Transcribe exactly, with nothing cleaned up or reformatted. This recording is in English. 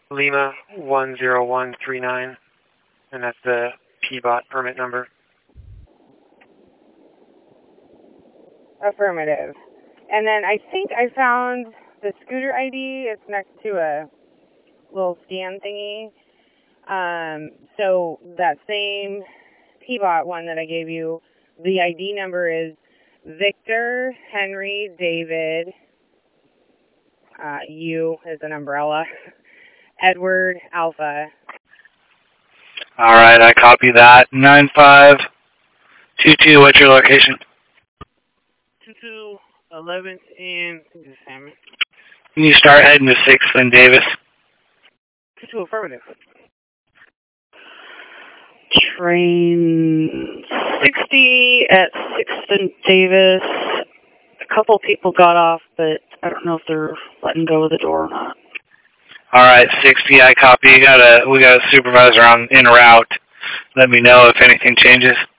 Lima one zero one three nine, and that's the P B O T permit number. Affirmative. And then I think I found the scooter I D. It's next to a little scan thingy. Um, so that same P B O T one that I gave you, the I D number is Victor Henry David, uh, U is an umbrella, Edward Alpha. All right, I copy that. nine five two two, what's your location? two two eleventh and Salmon. Can you start heading to sixth and Davis? two two affirmative. Train sixty at sixth and Davis. A couple people got off, but I don't know if they're letting go of the door or not. All right, sixty, I copy. You got a, we got a supervisor on en route. Let me know if anything changes.